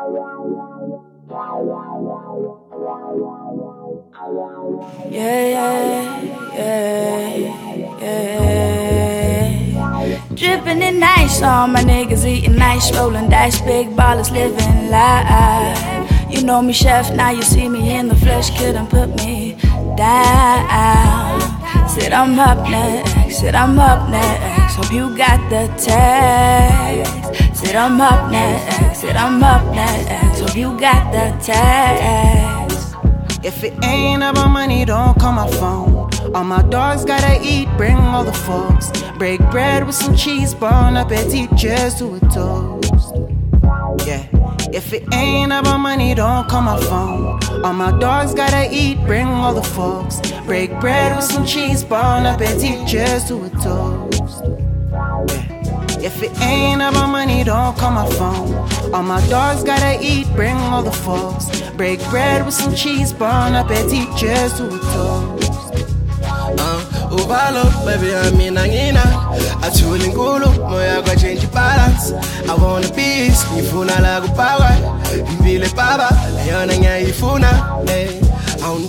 Dripping in ice, all my niggas eating ice, rolling dice, big ballers living life. You know me, chef, now you see me in the flesh, couldn't put me down. Said I'm up next, said I'm up next, hope you got the text. Said I'm up next, said I'm up next, hope you got the text. If it ain't about money, don't call my phone. All my dogs gotta eat, bring all the folks. Break bread with some cheese, bon appetit, cheers to a toast. Yeah. If it ain't about money, don't call my phone. All my dogs gotta eat, bring all the folks. Break bread with some cheese, bon appetit, cheers to a toast. Yeah. If it ain't about money, don't call my phone. All my dogs gotta eat, bring all the folks. Break bread with some cheese, bon appetit, cheers to a toast. Ubalo, baby, I'm in Angina. I tune in Gulu, Moya go change the balance. I want a piece, Ifuna lagu power. Vile Baba, Leona Ifuna. I'm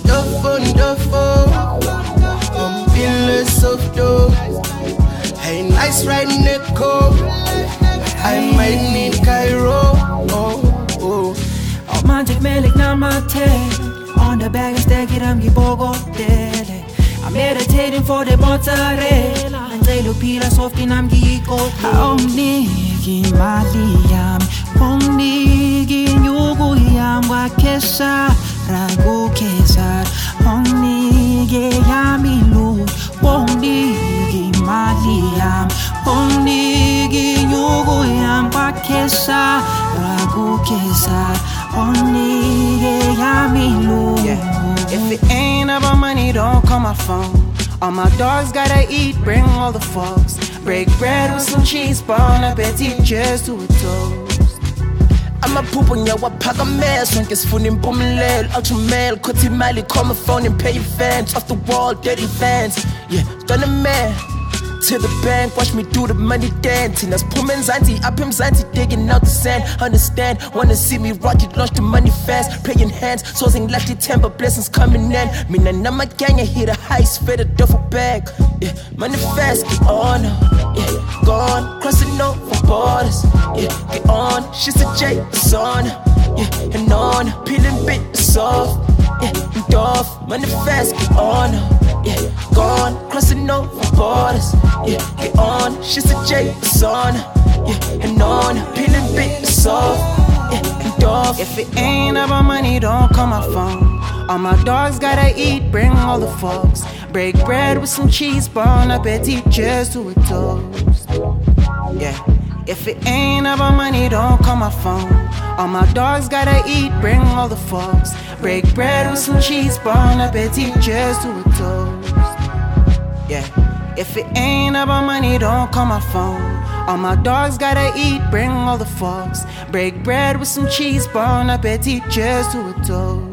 feeling so dope. Hey, nice riding the coat. I might need Cairo. Oh, magic melik na mate. On the bag and stack it, I'm gibogo dele. I'm meditating for the mozzarella. Angelo pila soft in I'm giko. Onigi maliam, onigi nyugu yam wakesa ragu kesar. Onigi yamilu, onigi maliam, onigi nyugu yam wakesa ragu kesar. Onigi yamilu. If it ain't about money, don't call my phone. All my dogs gotta eat, bring all the folks. Break bread with some cheese, bon appetit, cheers to a toast. I'ma poop on your wapaka mess. When gets food in Bumlel, ultra mail, cut mali, call my phone and pay your fans. Off the wall, dirty fans. Yeah, done a man. To the bank, watch me do the money dancing. That's poor man's auntie, up him auntie, digging out the sand. Understand, wanna see me rock it, launch the money fast. Praying hands, sourcing lucky temper, blessings coming in. Me and my gang, I hit a high, spit a duffel bag. Yeah, money fast, get on. Yeah, gone, crossing over borders. Yeah, get on, she's a J, it's on. Yeah, and on, peeling bit soft. Yeah, and off, money fast, get on. Yeah, gone, crossing over borders. Yeah, get on, she's a J, it's on. Yeah, and on, peeling bit soft. Yeah, and off. If it ain't about money, don't call my phone. All my dogs gotta eat, bring all the folks. Break bread with some cheese, bon appetit, cheers to a toast. Yeah. If it ain't about money, don't call my phone. All my dogs gotta eat, bring all the folks. Break bread with some cheese, bon appetit, cheers to a toast. Yeah. If it ain't about money, don't call my phone. All my dogs gotta eat, bring all the folks. Break bread with some cheese, bon appetit, cheers to a toast.